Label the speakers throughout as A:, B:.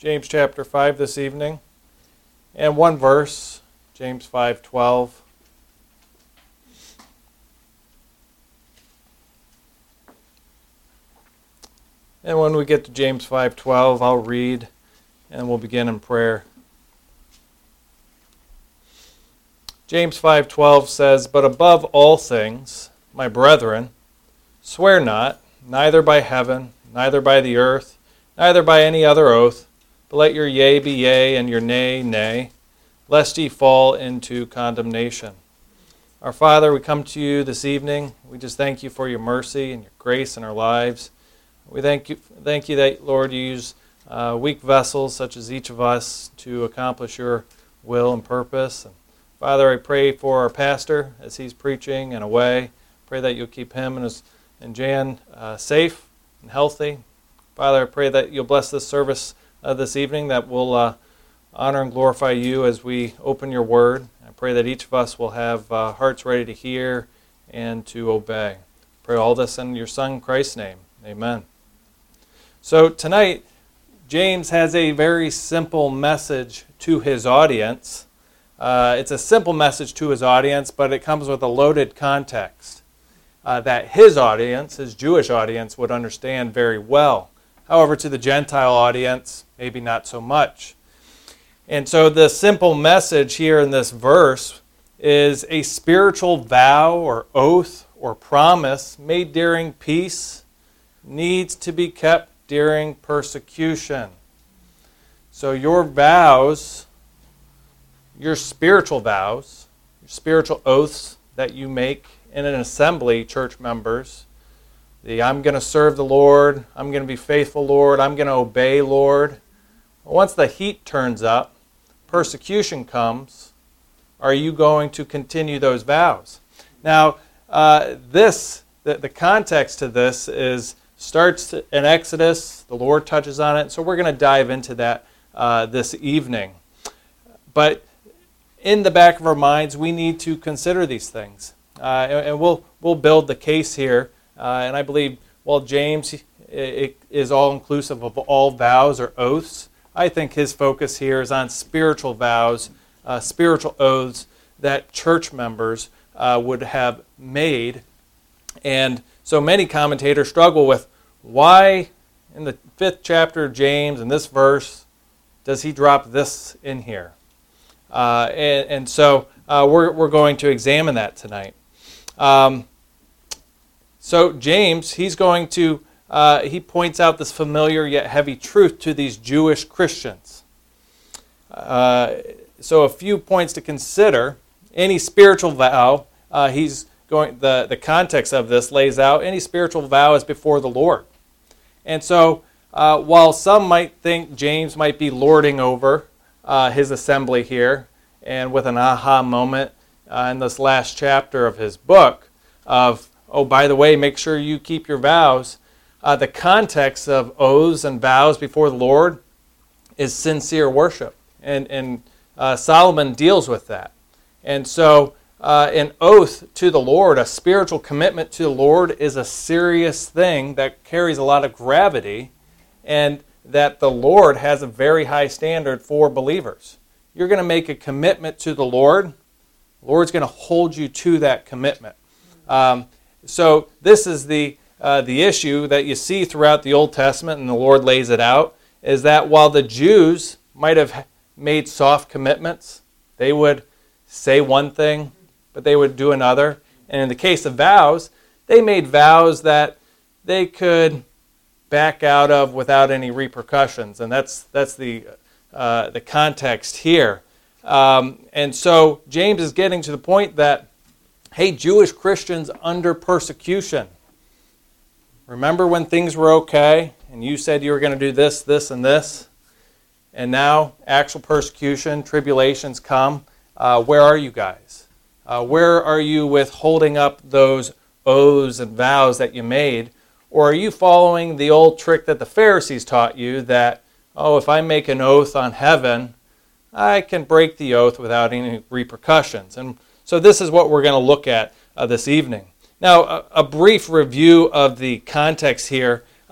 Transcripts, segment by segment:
A: James chapter 5 this evening, and one verse, James 5:12. And when we get to James 5:12, I'll read, and we'll begin in prayer. James 5:12 says, "But above all things, my brethren, swear not, neither by heaven, neither by the earth, neither by any other oath, but let your yea be yea, and your nay, nay, lest ye fall into condemnation." Our Father, we come to you this evening. We just thank you for your mercy and your grace in our lives. We thank you that, Lord, you use weak vessels such as each of us to accomplish your will and purpose. And Father, I pray for our pastor as he's preaching and away. Pray that you'll keep him and Jan safe and healthy. Father, I pray that you'll bless this service this evening, that we'll honor and glorify you as we open your word. I pray that each of us will have hearts ready to hear and to obey. Pray all this in your Son, Christ's name. Amen. So tonight, James has a very simple message to his audience. It's a simple message to his audience, but it comes with a loaded context that his audience, his Jewish audience, would understand very well. However, to the Gentile audience, maybe not so much. And so the simple message here in this verse is a spiritual vow or oath or promise made during peace needs to be kept during persecution. So your vows, your spiritual vows, your spiritual oaths that you make in an assembly, church members, I'm going to serve the Lord, I'm going to be faithful, Lord, I'm going to obey, Lord. Once the heat turns up, persecution comes, are you going to continue those vows? Now, the context to this starts in Exodus. The Lord touches on it, so we're going to dive into that this evening. But in the back of our minds, we need to consider these things, and we'll build the case here. And I believe, while James is all-inclusive of all vows or oaths, I think his focus here is on spiritual vows, spiritual oaths that church members would have made. And so many commentators struggle with why, in the 5th chapter of James, in this verse, does he drop this in here? So we're going to examine that tonight. So James, he points out this familiar yet heavy truth to these Jewish Christians. So a few points to consider. Any spiritual vow, the context of this lays out, any spiritual vow is before the Lord. And so while some might think James might be lording over his assembly here, and with an aha moment in this last chapter of his book of, oh, by the way, make sure you keep your vows. The context of oaths and vows before the Lord is sincere worship. And Solomon deals with that. And so an oath to the Lord, a spiritual commitment to the Lord, is a serious thing that carries a lot of gravity, and that the Lord has a very high standard for believers. You're going to make a commitment to the Lord. The Lord's going to hold you to that commitment. So this is the issue that you see throughout the Old Testament, and the Lord lays it out, is that while the Jews might have made soft commitments, they would say one thing, but they would do another. And in the case of vows, they made vows that they could back out of without any repercussions, and that's the context here. And so James is getting to the point that, hey, Jewish Christians under persecution, remember when things were okay and you said you were going to do this, this, and this, and now actual persecution, tribulations come. Where are you guys? Where are you with holding up those oaths and vows that you made? Or are you following the old trick that the Pharisees taught you that, oh, if I make an oath on heaven, I can break the oath without any repercussions? And so this is what we're going to look at this evening. Now, a brief review of the context here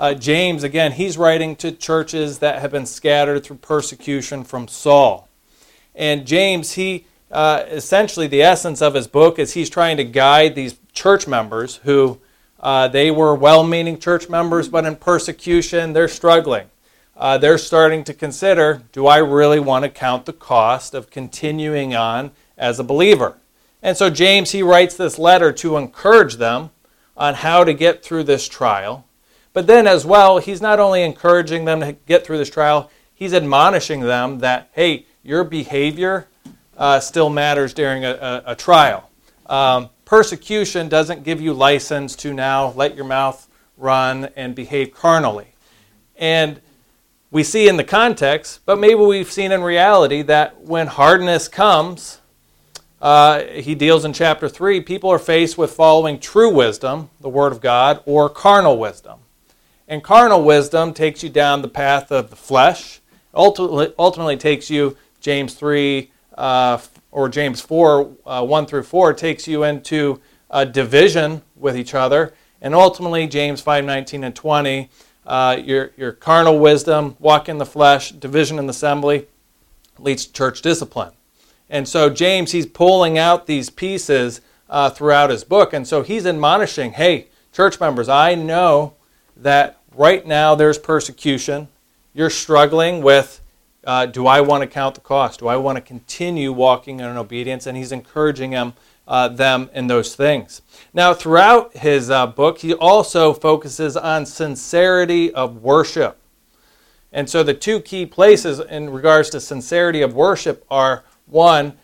A: James, again, he's writing to churches that have been scattered through persecution from Saul. And James, he essentially, the essence of his book is he's trying to guide these church members who they were well-meaning church members, but in persecution, they're struggling. They're starting to consider, do I really want to count the cost of continuing on as a believer? And so James, he writes this letter to encourage them on how to get through this trial. But then as well, he's not only encouraging them to get through this trial, he's admonishing them that, hey, your behavior still matters during a trial. Persecution doesn't give you license to now let your mouth run and behave carnally. And we see in the context, but maybe we've seen in reality, that when hardness comes, he deals in chapter 3, people are faced with following true wisdom, the Word of God, or carnal wisdom. And carnal wisdom takes you down the path of the flesh, ultimately takes you, James 3 or James 4, 1 through 4, takes you into division with each other. And ultimately, James 5:19 and 20, your carnal wisdom, walk in the flesh, division in the assembly, leads to church discipline. And so James, he's pulling out these pieces throughout his book. And so he's admonishing, hey, church members, I know that right now there's persecution. You're struggling with, do I want to count the cost? Do I want to continue walking in obedience? And he's encouraging them in those things. Now, throughout his book, he also focuses on sincerity of worship. And so the two key places in regards to sincerity of worship are, one,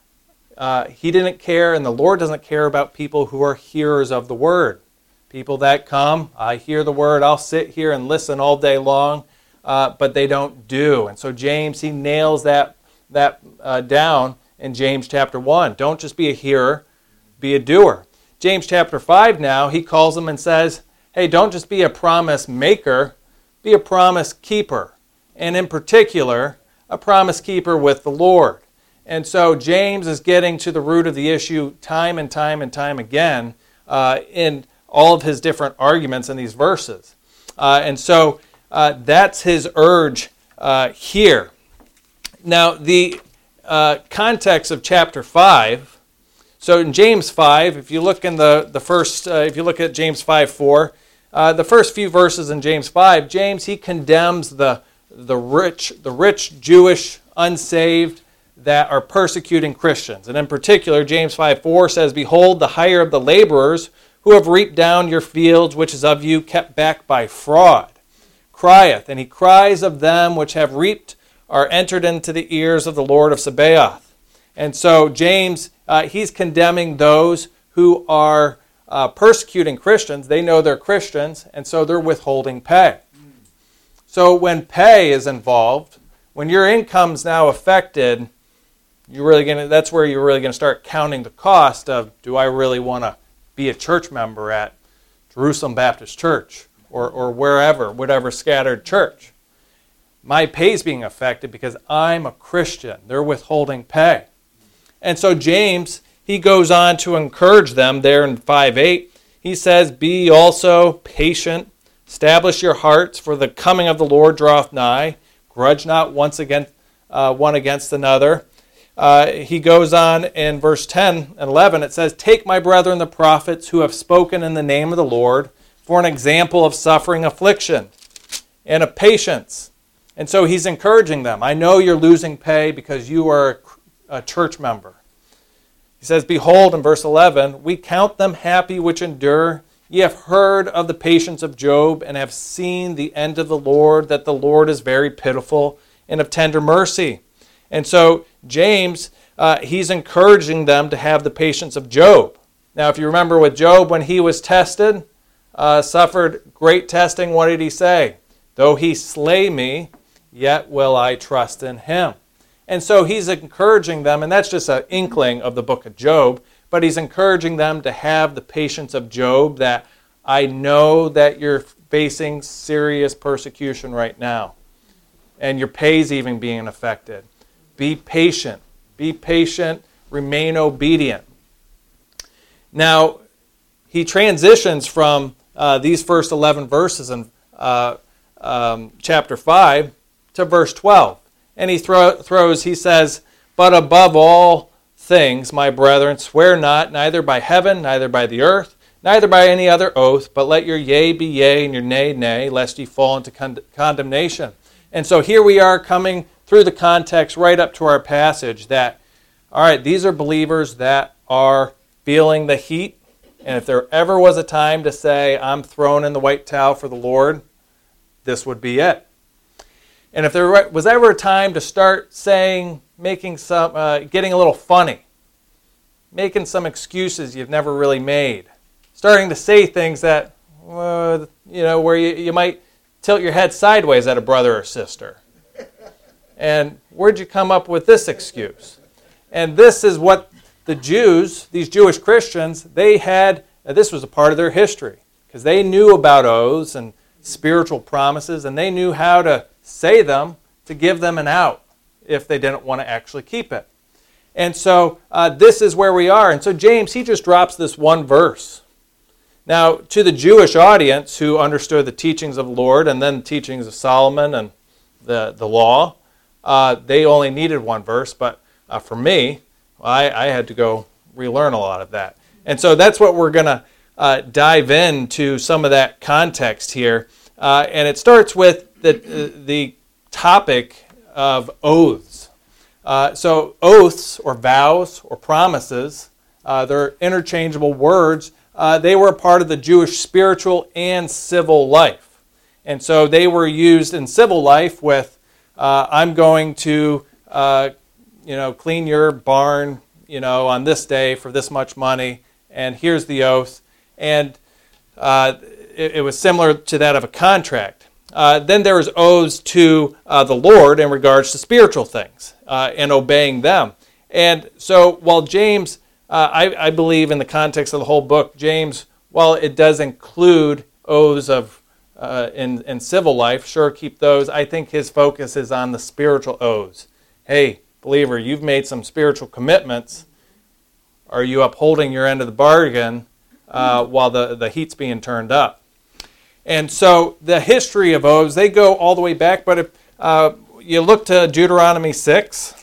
A: he didn't care, and the Lord doesn't care about people who are hearers of the word. People that come, I hear the word, I'll sit here and listen all day long, but they don't do. And so James, he nails that down in James chapter 1. Don't just be a hearer, be a doer. James chapter 5 now, he calls them and says, hey, don't just be a promise maker, be a promise keeper. And in particular, a promise keeper with the Lord. And so James is getting to the root of the issue time and time and time again in all of his different arguments in these verses. And so that's his urge here. Now, the context of chapter 5, so in James 5, if you look in the first, if you look at James 5:4, the first few verses in James 5, James, he condemns the rich Jewish unsaved that are persecuting Christians. And in particular, James 5:4 says, behold, the hire of the laborers who have reaped down your fields, which is of you kept back by fraud, crieth, and he cries of them which have reaped are entered into the ears of the Lord of Sabaoth. And so James, he's condemning those who are persecuting Christians. They know they're Christians, and so they're withholding pay. So when pay is involved, when your income's now affected, that's where you're really going to start counting the cost of, do I really want to be a church member at Jerusalem Baptist Church or wherever, whatever scattered church? My pay's being affected because I'm a Christian. They're withholding pay. And so James, he goes on to encourage them there in 5:8. He says, be also patient, establish your hearts, for the coming of the Lord draweth nigh. Grudge not one against another. He goes on in verse 10 and 11. It says, take my brethren the prophets who have spoken in the name of the Lord for an example of suffering affliction and of patience. And so he's encouraging them. I know you're losing pay because you are a church member. He says, behold, in verse 11, we count them happy which endure. Ye have heard of the patience of Job, and have seen the end of the Lord, that the Lord is very pitiful and of tender mercy. And so James, he's encouraging them to have the patience of Job. Now, if you remember with Job, when he was tested, suffered great testing, what did he say? Though he slay me, yet will I trust in him. And so he's encouraging them, and that's just an inkling of the book of Job, but he's encouraging them to have the patience of Job, that I know that you're facing serious persecution right now, and your pay's even being affected. Be patient. Be patient. Remain obedient. Now, he transitions from these first 11 verses and chapter 5 to verse 12. And he he says, "But above all things, my brethren, swear not, neither by heaven, neither by the earth, neither by any other oath, but let your yea be yea and your nay, nay, lest ye fall into condemnation." And so here we are coming through the context right up to our passage that, all right, these are believers that are feeling the heat. And if there ever was a time to say, I'm thrown in the white towel for the Lord, this would be it. And if there was ever a time to start saying, getting a little funny, making some excuses you've never really made, starting to say things that, where you might tilt your head sideways at a brother or sister. And where'd you come up with this excuse? And this is what the Jews, these Jewish Christians, they had, this was a part of their history, because they knew about oaths and spiritual promises, and they knew how to say them to give them an out if they didn't want to actually keep it. And so this is where we are. And so James, he just drops this one verse. Now, to the Jewish audience who understood the teachings of the Lord and then the teachings of Solomon and the law, they only needed one verse. But for me, I had to go relearn a lot of that. And so that's what we're going to dive into some of that context here. And it starts with the topic of oaths. So oaths or vows or promises, they're interchangeable words. They were a part of the Jewish spiritual and civil life. And so they were used in civil life with, I'm going to clean your barn, on this day for this much money, and here's the oath. And it was similar to that of a contract. Then there was oaths to the Lord in regards to spiritual things and obeying them. And so while James, I believe in the context of the whole book, James, while it does include oaths of in civil life, sure, keep those. I think his focus is on the spiritual oaths. Hey, believer, you've made some spiritual commitments. Are you upholding your end of the bargain while the heat's being turned up? And so the history of oaths, they go all the way back, but if you look to Deuteronomy 6,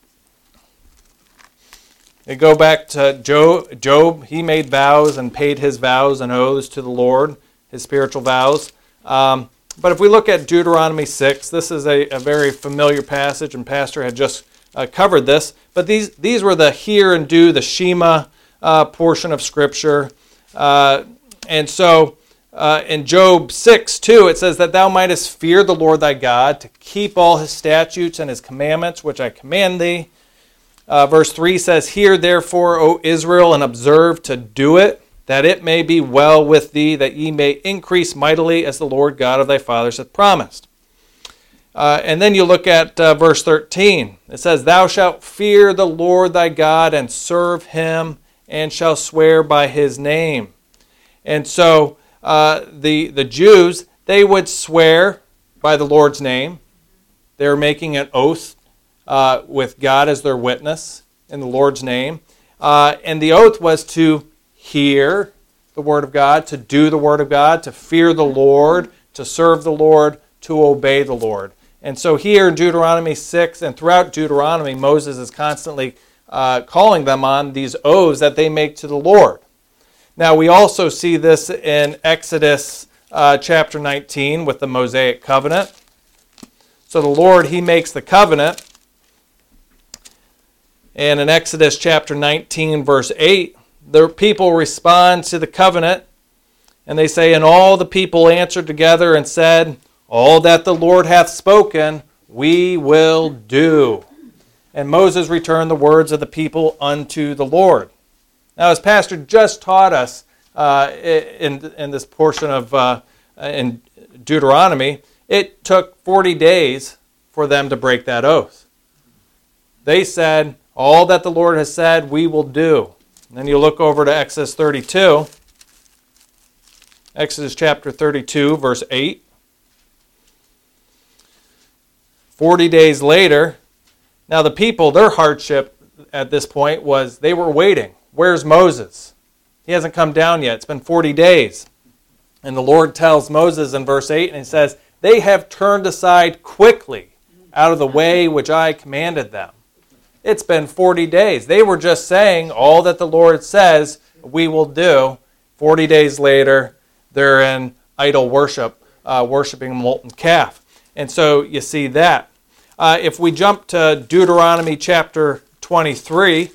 A: they go back to Job. He made vows and paid his vows and oaths to the Lord, his spiritual vows. But if we look at Deuteronomy 6, this is a very familiar passage, and Pastor had just covered this. But these were the hear and do, the Shema portion of Scripture. And so in Job 6:2, it says that thou mightest fear the Lord thy God, to keep all his statutes and his commandments, which I command thee. Verse 3 says, Hear therefore, O Israel, and observe to do it, that it may be well with thee, that ye may increase mightily, as the Lord God of thy fathers hath promised. And then you look at verse 13. It says, Thou shalt fear the Lord thy God, and serve him, and shall swear by his name. And so the Jews, they would swear by the Lord's name. They're making an oath with God as their witness in the Lord's name. And the oath was to hear the Word of God, to do the Word of God, to fear the Lord, to serve the Lord, to obey the Lord. And so here in Deuteronomy 6 and throughout Deuteronomy, Moses is constantly calling them on these oaths that they make to the Lord. Now we also see this in Exodus chapter 19 with the Mosaic covenant. So the Lord, he makes the covenant. And in Exodus chapter 19 verse 8, the people respond to the covenant, and they say, And all the people answered together and said, All that the Lord hath spoken, we will do. And Moses returned the words of the people unto the Lord. Now, as Pastor just taught us in this portion of in Deuteronomy, it took 40 days for them to break that oath. They said, All that the Lord has said, we will do. And then you look over to Exodus 32. Exodus chapter 32, verse 8. 40 days later, now the people, their hardship at this point was they were waiting. Where's Moses? He hasn't come down yet. It's been 40 days. And the Lord tells Moses in verse 8, and he says, they have turned aside quickly out of the way which I commanded them. It's been 40 days. They were just saying all that the Lord says we will do. 40 days later, they're in idol worship, worshiping a molten calf. And so you see that. If we jump to Deuteronomy chapter 23,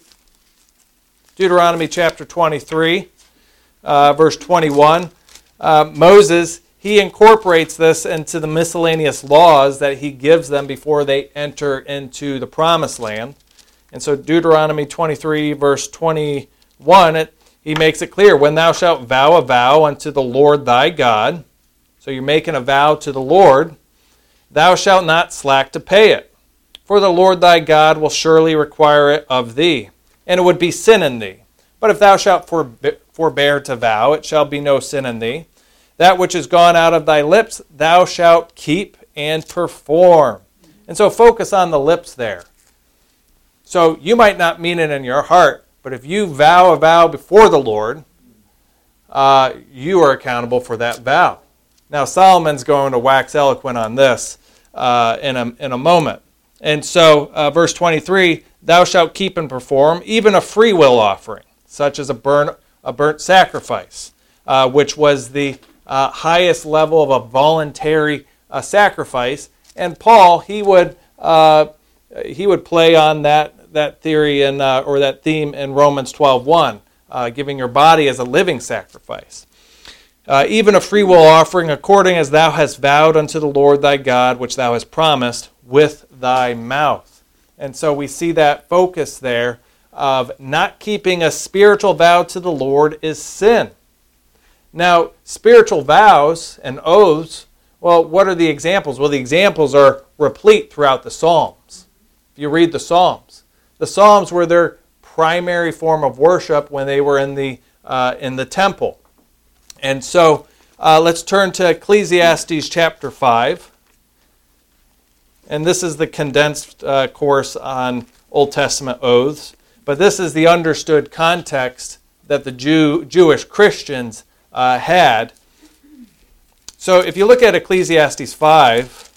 A: verse 21, Moses, he incorporates this into the miscellaneous laws that he gives them before they enter into the promised land. And so Deuteronomy 23, verse 21, he makes it clear, when thou shalt vow a vow unto the Lord thy God, so you're making a vow to the Lord, thou shalt not slack to pay it, for the Lord thy God will surely require it of thee, and it would be sin in thee. But if thou shalt forbear to vow, it shall be no sin in thee. That which is gone out of thy lips, thou shalt keep and perform. And so focus on the lips there. So you might not mean it in your heart, but if you vow a vow before the Lord, you are accountable for that vow. Now Solomon's going to wax eloquent on this in a moment. And so verse 23, thou shalt keep and perform even a free will offering, such as a burnt sacrifice, which was the highest level of a voluntary sacrifice. And Paul, he would play on that theory or that theme in Romans 12:1, giving your body as a living sacrifice. Even a free will offering, according as thou hast vowed unto the Lord thy God, which thou hast promised with thy mouth. And so we see that focus there of not keeping a spiritual vow to the Lord is sin. Now, spiritual vows and oaths, well, what are the examples? Well, the examples are replete throughout the Psalms. If you read the Psalms were their primary form of worship when they were in the temple. And so let's turn to Ecclesiastes chapter 5. And this is the condensed course on Old Testament oaths. But this is the understood context that the Jewish Christians had. So if you look at Ecclesiastes 5,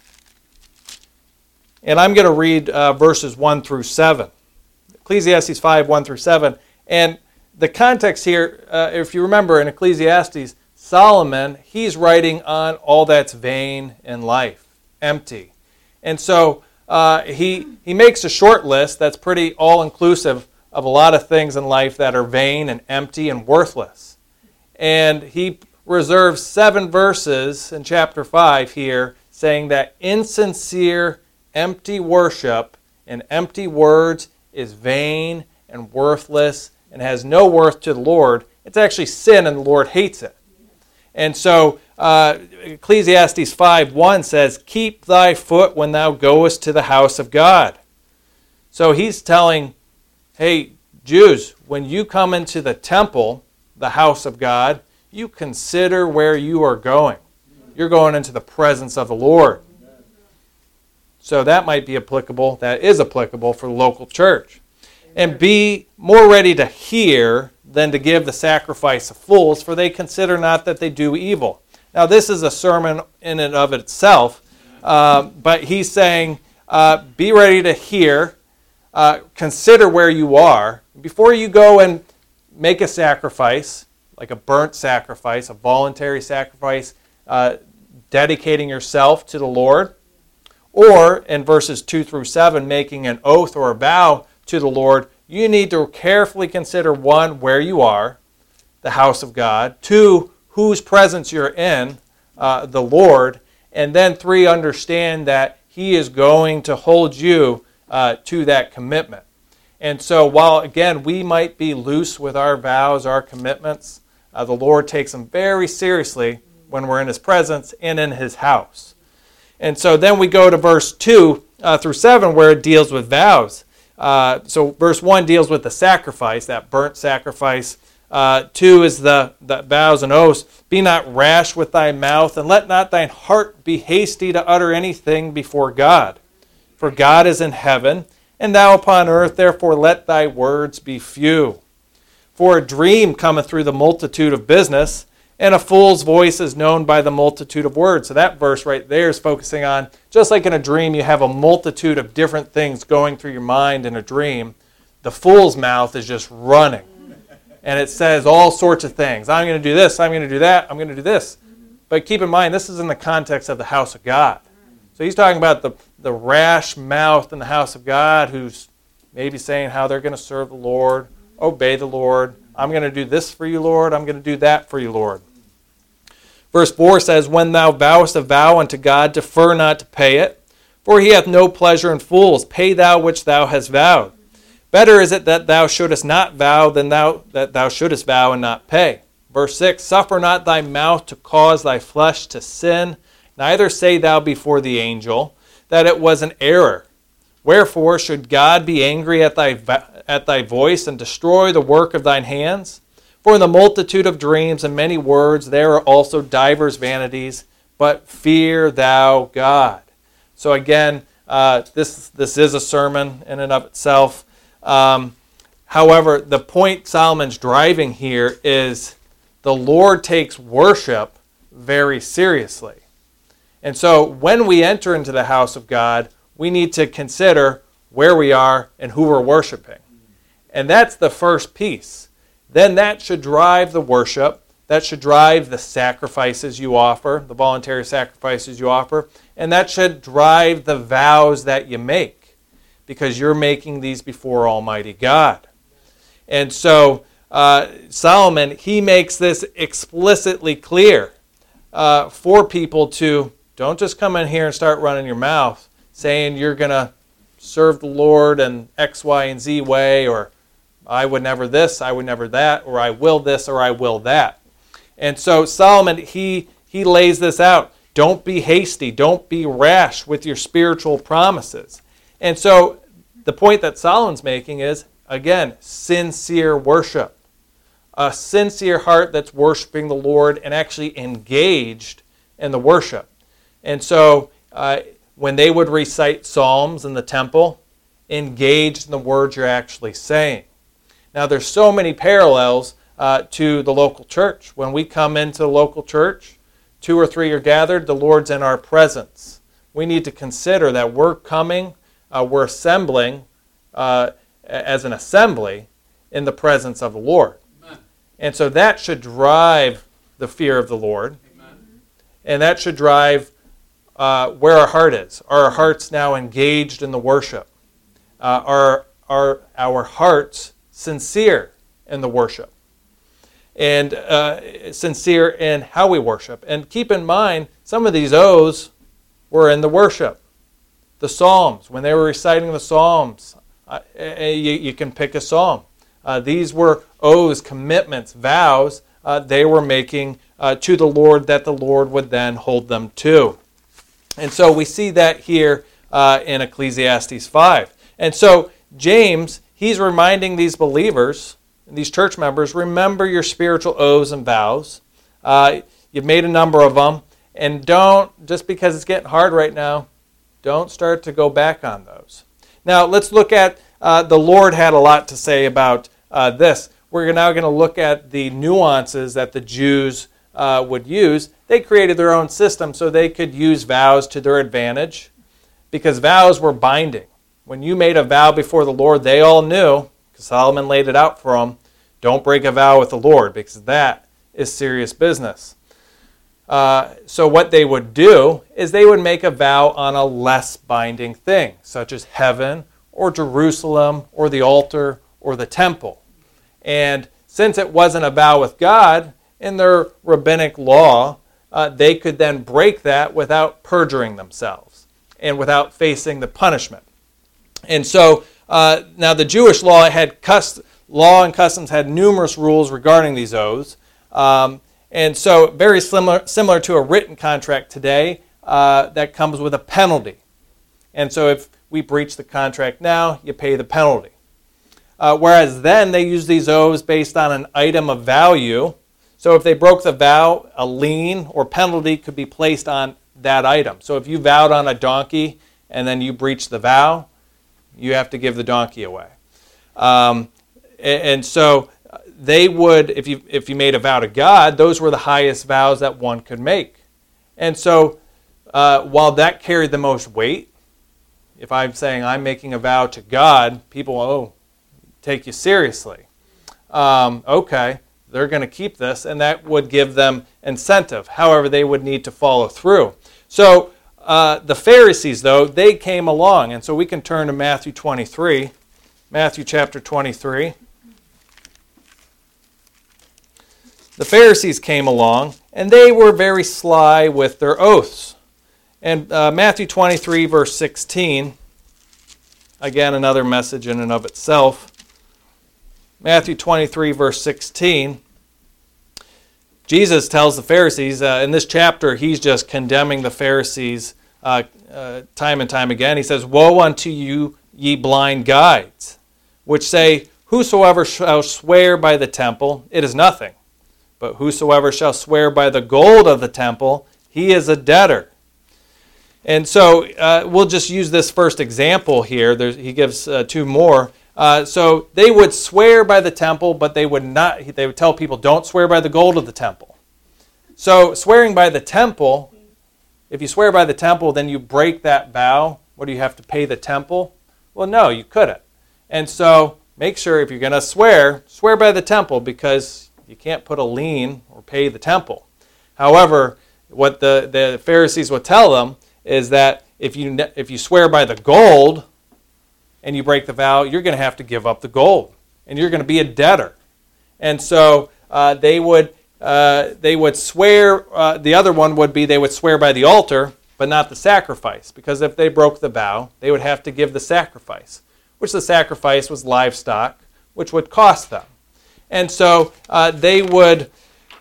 A: and I'm going to read verses 1 through 7. Ecclesiastes 5, 1 through 7. And the context here, if you remember in Ecclesiastes, Solomon, he's writing on all that's vain in life, empty. And so he makes a short list that's pretty all-inclusive of a lot of things in life that are vain and empty and worthless. And he reserves 7 verses in chapter 5 here saying that insincere, empty worship and empty words is vain and worthless and has no worth to the Lord. It's actually sin and the Lord hates it. And so Ecclesiastes 5:1 says, keep thy foot when thou goest to the house of God. So he's telling, hey, Jews, when you come into the temple, the house of God, you consider where you are going. You're going into the presence of the Lord. So that might be applicable, that is applicable for the local church. And be more ready to hear than to give the sacrifice of fools, for they consider not that they do evil. Now this is a sermon in and of itself, but he's saying, be ready to hear, consider where you are. Before you go and make a sacrifice, like a burnt sacrifice, a voluntary sacrifice, dedicating yourself to the Lord, or in verses 2 through 7, making an oath or a vow to the Lord, you need to carefully consider, 1, where you are, the house of God, 2, whose presence you're in, the Lord, and then 3, understand that He is going to hold you to that commitment. And so while, again, we might be loose with our vows, our commitments, the Lord takes them very seriously when we're in His presence and in His house. And so then we go to verse 2 through 7 where it deals with vows. So verse 1 deals with the sacrifice, that burnt sacrifice. 2 is the vows and oaths. Be not rash with thy mouth, and let not thine heart be hasty to utter anything before God. For God is in heaven, and thou upon earth, therefore let thy words be few. For a dream cometh through the multitude of business, And a fool's voice is known by the multitude of words. So that verse right there is focusing on, just like in a dream, you have a multitude of different things going through your mind in a dream. The fool's mouth is just running. And it says all sorts of things. I'm going to do this, I'm going to do that, I'm going to do this. But keep in mind, this is in the context of the house of God. So he's talking about the rash mouth in the house of God who's maybe saying how they're going to serve the Lord, obey the Lord. I'm going to do this for you, Lord. I'm going to do that for you, Lord. Verse 4 says, when thou vowest a vow unto God, defer not to pay it, for he hath no pleasure in fools. Pay thou which thou hast vowed. Better is it that thou shouldest not vow than that thou shouldest vow and not pay. Verse 6, suffer not thy mouth to cause thy flesh to sin, neither say thou before the angel that it was an error. Wherefore should God be angry at thy voice and destroy the work of thine hands? For in the multitude of dreams and many words there are also divers vanities, but fear thou God. So again, this is a sermon in and of itself. However, the point Solomon's driving here is the Lord takes worship very seriously. And so when we enter into the house of God, we need to consider where we are and who we're worshiping. And that's the first piece. Then that should drive the worship. That should drive the sacrifices you offer, the voluntary sacrifices you offer. And that should drive the vows that you make, because you're making these before Almighty God. And so Solomon, he makes this explicitly clear for people to don't just come in here and start running your mouth saying you're going to serve the Lord in X, Y, and Z way, or I would never this, I would never that, or I will this, or I will that. And so Solomon, he lays this out. Don't be hasty. Don't be rash with your spiritual promises. And so the point that Solomon's making is, again, sincere worship. A sincere heart that's worshiping the Lord and actually engaged in the worship. And so when they would recite psalms in the temple, engaged in the words you're actually saying. Now, there's so many parallels to the local church. When we come into the local church, 2 or 3 are gathered, the Lord's in our presence. We need to consider that we're coming, we're assembling as an assembly in the presence of the Lord. Amen. And so that should drive the fear of the Lord. Amen. And that should drive where our heart is. Are our hearts now engaged in the worship? Are our hearts sincere in the worship? And sincere in how we worship. And keep in mind, some of these oaths were in the worship. The Psalms, when they were reciting the Psalms, you can pick a psalm. These were oaths, commitments, vows they were making to the Lord that the Lord would then hold them to. And so we see that here in Ecclesiastes 5. And so James, he's reminding these believers, these church members, remember your spiritual oaths and vows. You've made a number of them. And don't, just because it's getting hard right now, don't start to go back on those. Now, let's look at, the Lord had a lot to say about this. We're now going to look at the nuances that the Jews would use. They created their own system so they could use vows to their advantage, because vows were binding. When you made a vow before the Lord, they all knew, because Solomon laid it out for them, don't break a vow with the Lord, because that is serious business. So what they would do is they would make a vow on a less binding thing, such as heaven or Jerusalem or the altar or the temple. And since it wasn't a vow with God, in their rabbinic law, they could then break that without perjuring themselves and without facing the punishment. And so now the Jewish law and customs had numerous rules regarding these oaths. And so very similar to a written contract today, that comes with a penalty. And so if we breach the contract now, you pay the penalty. Whereas then they use these oaths based on an item of value. So if they broke the vow, a lien or penalty could be placed on that item. So if you vowed on a donkey and then you breach the vow, you have to give the donkey away. And so they would, if you made a vow to God, those were the highest vows that one could make. And so while that carried the most weight, if I'm saying I'm making a vow to God, people take you seriously. Okay, they're going to keep this, and that would give them incentive. However, they would need to follow through. So the Pharisees, though, they came along. And so we can turn to Matthew 23, Matthew chapter 23. The Pharisees came along, and they were very sly with their oaths. And Matthew 23, verse 16, again, another message in and of itself. Matthew 23, verse 16, Jesus tells the Pharisees, in this chapter, he's just condemning the Pharisees time and time again. He says, "Woe unto you, ye blind guides, which say, Whosoever shall swear by the temple, it is nothing. But whosoever shall swear by the gold of the temple, he is a debtor." And so we'll just use this first example here. He gives two more. So they would swear by the temple, but they would tell people, don't swear by the gold of the temple. So swearing by the temple, if you swear by the temple, then you break that vow. What do you have to pay the temple? Well, no, you couldn't. And so make sure if you're going to swear by the temple, because you can't put a lien or pay the temple. However, what the Pharisees would tell them is that if you swear by the gold and you break the vow, you're going to have to give up the gold, and you're going to be a debtor. And so they would swear. The other one would be they would swear by the altar, but not the sacrifice, because if they broke the vow, they would have to give the sacrifice, which the sacrifice was livestock, which would cost them. And so they would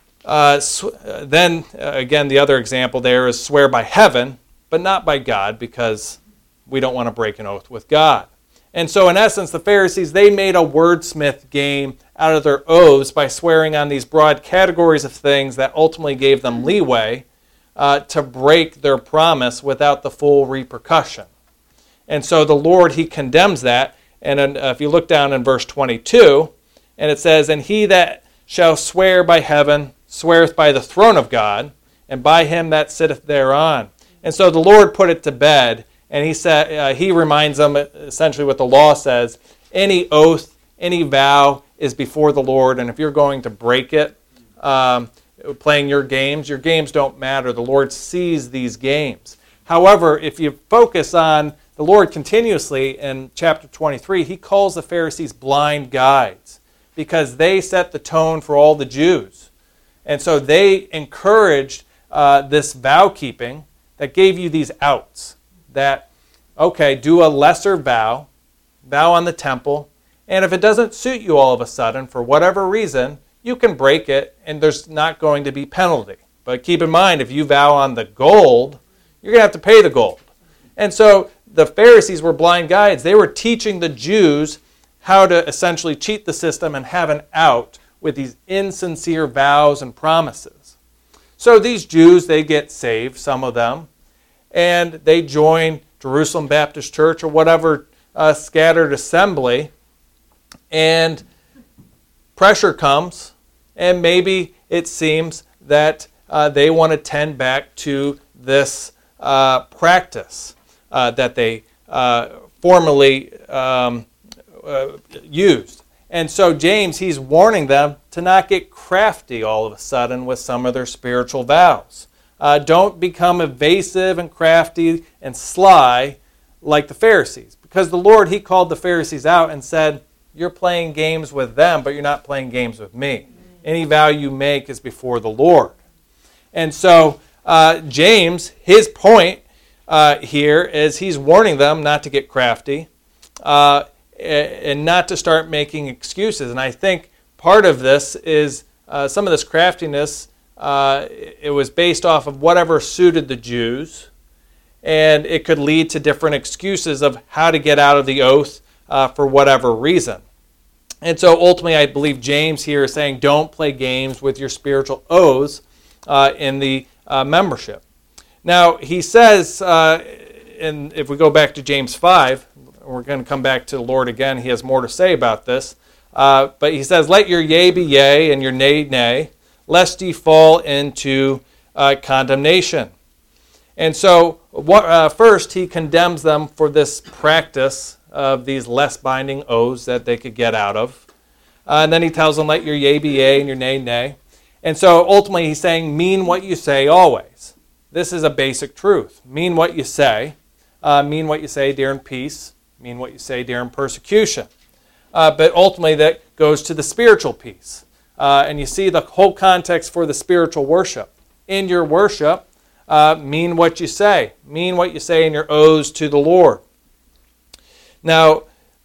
A: then, again, the other example there is swear by heaven, but not by God, because we don't want to break an oath with God. And so in essence, the Pharisees, they made a wordsmith game out of their oaths by swearing on these broad categories of things that ultimately gave them leeway to break their promise without the full repercussion. And so the Lord, he condemns that. And if you look down in verse 22, and it says, "And he that shall swear by heaven sweareth by the throne of God, and by him that sitteth thereon." And so the Lord put it to bed, and he reminds them essentially what the law says: any oath, any vow is before the Lord, and if you're going to break it, playing your games don't matter. The Lord sees these games. However, if you focus on the Lord continuously in chapter 23, he calls the Pharisees blind guides, because they set the tone for all the Jews. And so they encouraged this vow keeping that gave you these outs. That, okay, do a lesser vow on the temple, and if it doesn't suit you all of a sudden, for whatever reason, you can break it, and there's not going to be penalty. But keep in mind, if you vow on the gold, you're going to have to pay the gold. And so the Pharisees were blind guides. They were teaching the Jews how to essentially cheat the system and have an out with these insincere vows and promises. So these Jews, they get saved, some of them, and they join Jerusalem Baptist Church or whatever scattered assembly, and pressure comes, and maybe it seems that they want to tend back to this practice that they formerly used. And so James, he's warning them to not get crafty all of a sudden with some of their spiritual vows. Don't become evasive and crafty and sly like the Pharisees. Because the Lord, he called the Pharisees out and said, you're playing games with them, but you're not playing games with me. Any vow you make is before the Lord. And so James, his point here is he's warning them not to get crafty and not to start making excuses. And I think part of this is some of this craftiness, it was based off of whatever suited the Jews, and it could lead to different excuses of how to get out of the oath for whatever reason. And so ultimately I believe James here is saying don't play games with your spiritual oaths in the membership. Now he says, and if we go back to James 5, we're going to come back to the Lord again. He has more to say about this. But he says, let your yea be yea and your nay, nay, lest ye fall into condemnation. And so first he condemns them for this practice of these less binding oaths that they could get out of. And then he tells them, let your yea be yea and your nay, nay. And so ultimately he's saying, mean what you say always. This is a basic truth. Mean what you say. Mean what you say during peace. Mean what you say during persecution. But ultimately that goes to the spiritual piece. And you see the whole context for the spiritual worship. In your worship, mean what you say. Mean what you say in your oaths to the Lord. Now,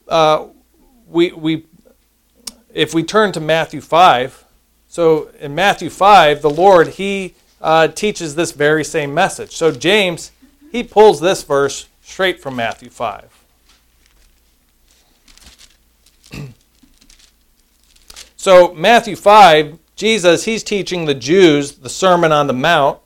A: if we turn to Matthew 5, so in Matthew 5, the Lord, he teaches this very same message. So James, he pulls this verse straight from Matthew 5. So Matthew 5, Jesus, he's teaching the Jews the Sermon on the Mount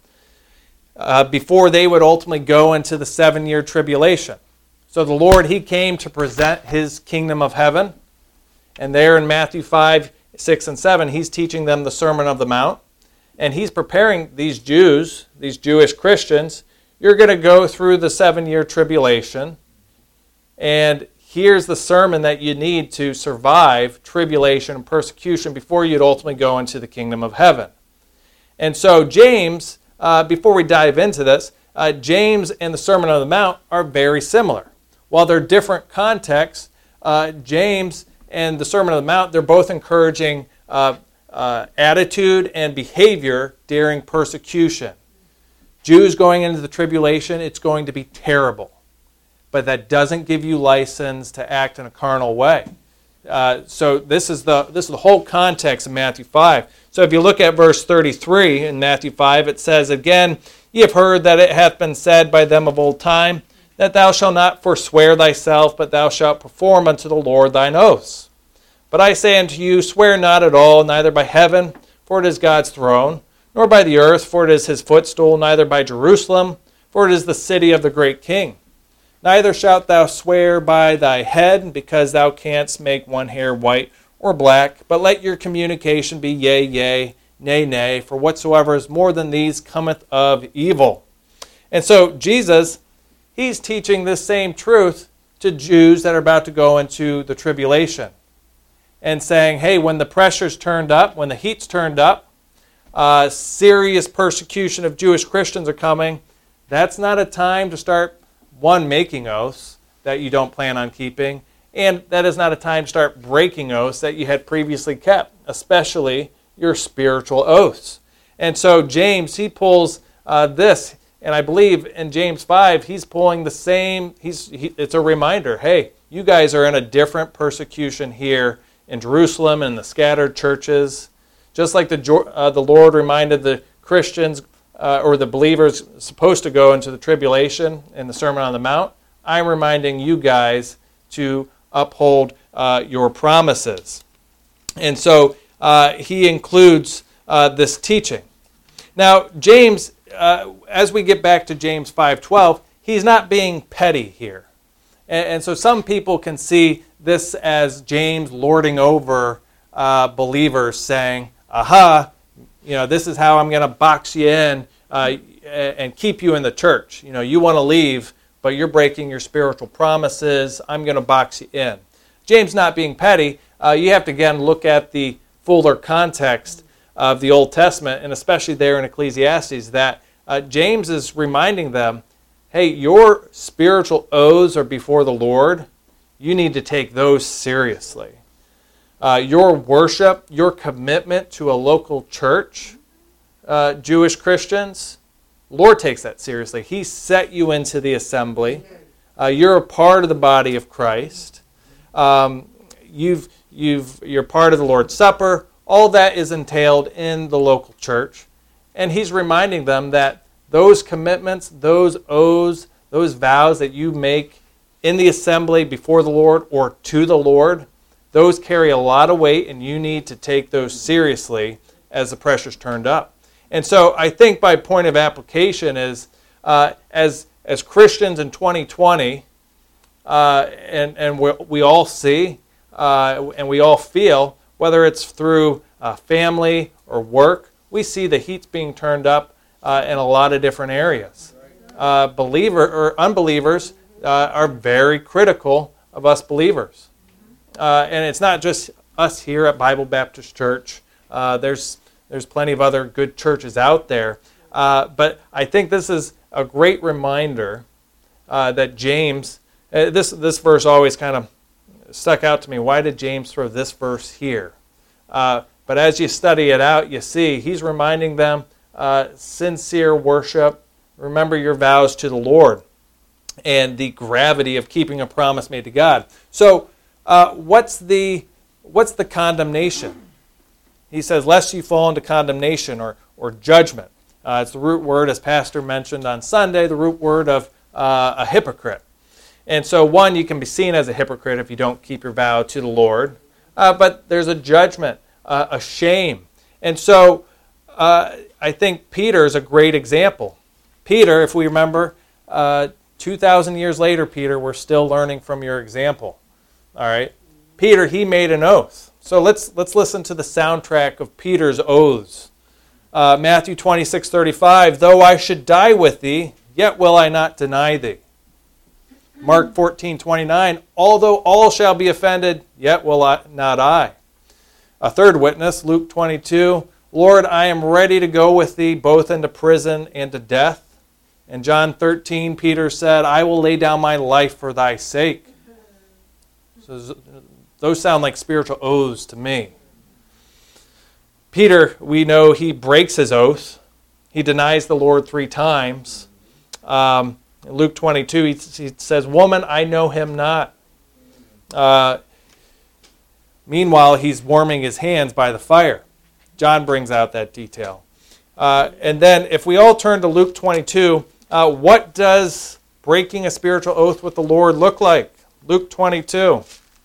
A: before they would ultimately go into the 7-year tribulation. So the Lord, he came to present his kingdom of heaven. And there in Matthew 5, 6, and 7, he's teaching them the Sermon on the Mount. And he's preparing these Jews, these Jewish Christians, you're going to go through the 7-year tribulation. And here's the sermon that you need to survive tribulation and persecution before you'd ultimately go into the kingdom of heaven. And so James, before we dive into this, James and the Sermon on the Mount are very similar. While they're different contexts, James and the Sermon on the Mount, they're both encouraging attitude and behavior during persecution. Jews going into the tribulation, it's going to be terrible. But that doesn't give you license to act in a carnal way. So this is the whole context of Matthew 5. So if you look at verse 33 in Matthew 5, it says, again, ye have heard that it hath been said by them of old time, that thou shalt not forswear thyself, but thou shalt perform unto the Lord thine oaths. But I say unto you, swear not at all, neither by heaven, for it is God's throne, nor by the earth, for it is his footstool, neither by Jerusalem, for it is the city of the great King. Neither shalt thou swear by thy head, because thou canst make one hair white or black, but let your communication be yea, yea, nay, nay, for whatsoever is more than these cometh of evil. And so Jesus, he's teaching this same truth to Jews that are about to go into the tribulation. And saying, hey, when the pressure's turned up, when the heat's turned up, serious persecution of Jewish Christians are coming, that's not a time to start, one, making oaths that you don't plan on keeping, and that is not a time to start breaking oaths that you had previously kept, especially your spiritual oaths. And so James, he pulls this, and I believe in James 5, he's pulling the same, it's a reminder, hey, you guys are in a different persecution here in Jerusalem and the scattered churches. Just like the Lord reminded the Christians or the believers supposed to go into the tribulation in the Sermon on the Mount, I'm reminding you guys to uphold your promises. And so he includes this teaching. Now, James, as we get back to James 5:12, he's not being petty here. And so some people can see this as James lording over believers saying, aha, this is how I'm going to box you in and keep you in the church. You want to leave, but you're breaking your spiritual promises. I'm going to box you in. James not being petty, you have to again look at the fuller context of the Old Testament, and especially there in Ecclesiastes, that James is reminding them, hey, your spiritual oaths are before the Lord. You need to take those seriously. Your worship, your commitment to a local church, Jewish Christians, Lord takes that seriously. He set you into the assembly. You're a part of the body of Christ. You're part of the Lord's Supper. All that is entailed in the local church. And he's reminding them that those commitments, those oaths, those vows that you make in the assembly before the Lord or to the Lord, those carry a lot of weight, and you need to take those seriously as the pressure's turned up. And so I think by point of application is, as Christians in 2020, and we all see, and we all feel, whether it's through family or work, we see the heat's being turned up in a lot of different areas. Unbelievers are very critical of us believers. And it's not just us here at Bible Baptist Church. There's plenty of other good churches out there. But I think this is a great reminder that James, this verse always kind of stuck out to me. Why did James throw this verse here? But as you study it out, you see he's reminding them sincere worship. Remember your vows to the Lord and the gravity of keeping a promise made to God. So what's the condemnation? He says, lest you fall into condemnation or judgment. It's the root word, as Pastor mentioned on Sunday, the root word of a hypocrite. And so, one, you can be seen as a hypocrite if you don't keep your vow to the Lord. But there's a judgment, a shame. And so, I think Peter is a great example. Peter, if we remember, 2,000 years later, Peter, we're still learning from your example. All right? Peter, he made an oath. So let's listen to the soundtrack of Peter's oaths. Matthew 26:35, though I should die with thee, yet will I not deny thee. Mark 14:29, although all shall be offended, yet will not I. A third witness, Luke 22, Lord, I am ready to go with thee both into prison and to death. In John 13, Peter said, I will lay down my life for thy sake. So those sound like spiritual oaths to me. Peter, we know he breaks his oath. He denies the Lord 3 times. In Luke 22, he says, woman, I know him not. Meanwhile, he's warming his hands by the fire. John brings out that detail. And then if we all turn to Luke 22, what does breaking a spiritual oath with the Lord look like? Luke 22.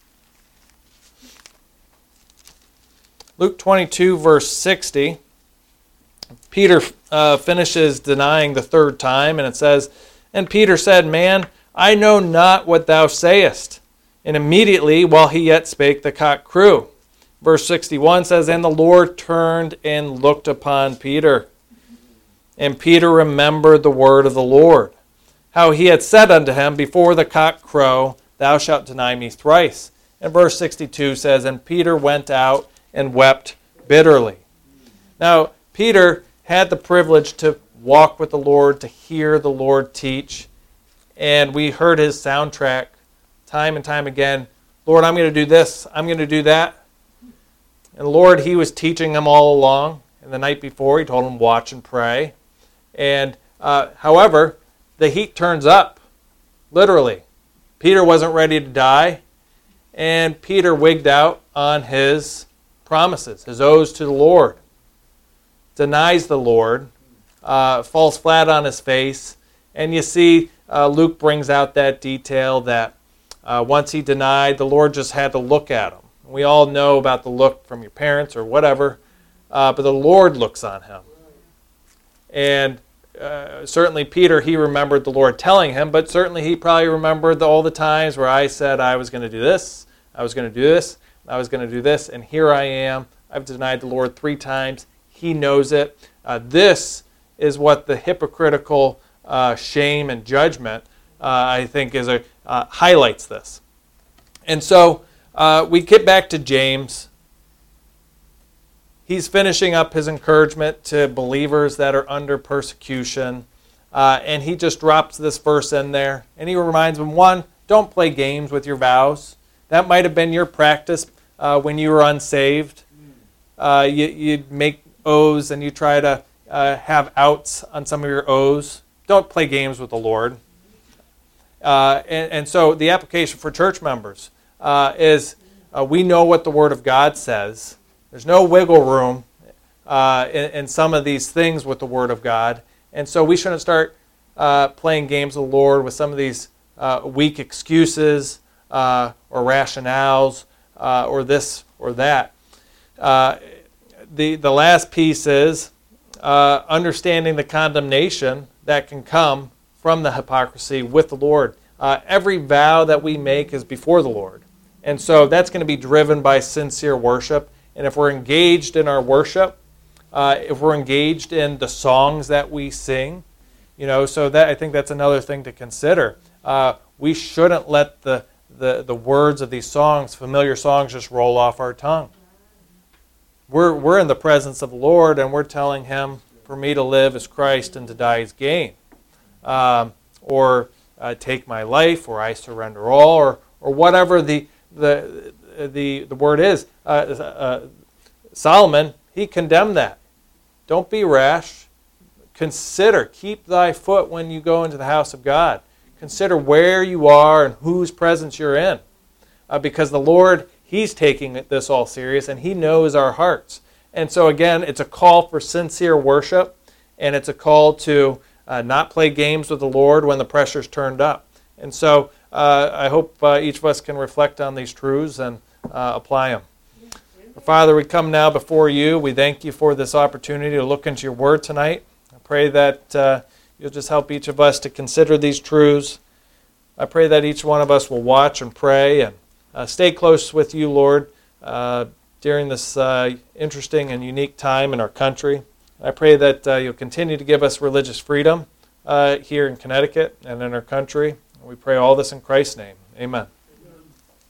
A: Luke 22, verse 60. Peter finishes denying the 3rd time, and it says, and Peter said, man, I know not what thou sayest. And immediately, while he yet spake, the cock crew. Verse 61 says, and the Lord turned and looked upon Peter. And Peter remembered the word of the Lord, how he had said unto him, before the cock crow, thou shalt deny me thrice. And verse 62 says, and Peter went out and wept bitterly. Now, Peter had the privilege to walk with the Lord, to hear the Lord teach. And we heard his soundtrack time and time again. Lord, I'm going to do this. I'm going to do that. And the Lord, he was teaching him all along. And the night before, he told him, watch and pray. And however, the heat turns up, literally. Peter wasn't ready to die. And Peter wigged out on his promises, his oaths to the Lord. Denies the Lord. Falls flat on his face. And you see, Luke brings out that detail that once he denied, the Lord just had to look at him. We all know about the look from your parents or whatever, but the Lord looks on him. And certainly Peter, he remembered the Lord telling him, but certainly he probably remembered all the times where I said I was going to do this, I was going to do this, I was going to do this, and here I am. I've denied the Lord 3 times. He knows it. This is what the hypocritical shame and judgment, I think, is highlights this. And so we get back to James. He's finishing up his encouragement to believers that are under persecution. And he just drops this verse in there. And he reminds them, 1, don't play games with your vows. That might have been your practice when you were unsaved. You'd make oaths and you try to have outs on some of your oaths. Don't play games with the Lord. And so the application for church members is we know what the Word of God says. There's no wiggle room in some of these things with the Word of God. And so we shouldn't start playing games with the Lord with some of these weak excuses or rationales or this or that. The last piece is understanding the condemnation that can come from the hypocrisy with the Lord. Every vow that we make is before the Lord. And so that's going to be driven by sincere worship. And if we're engaged in our worship, if we're engaged in the songs that we sing, so that I think that's another thing to consider. We shouldn't let the words of these songs, familiar songs, just roll off our tongue. We're in the presence of the Lord, and we're telling Him, for me to live is Christ and to die is gain. Or take my life, or I surrender all, or whatever the word is. Solomon, he condemned that. Don't be rash. Consider, keep thy foot when you go into the house of God. Consider where you are and whose presence you're in. Because the Lord, He's taking this all serious, and He knows our hearts. And so again, it's a call for sincere worship, and it's a call to not play games with the Lord when the pressure's turned up. And so I hope each of us can reflect on these truths and apply them. Father, we come now before You. We thank You for this opportunity to look into Your Word tonight. I pray that You'll just help each of us to consider these truths. I pray that each one of us will watch and pray and stay close with You, Lord, during this interesting and unique time in our country. I pray that You'll continue to give us religious freedom here in Connecticut and in our country. We pray all this in Christ's name. Amen.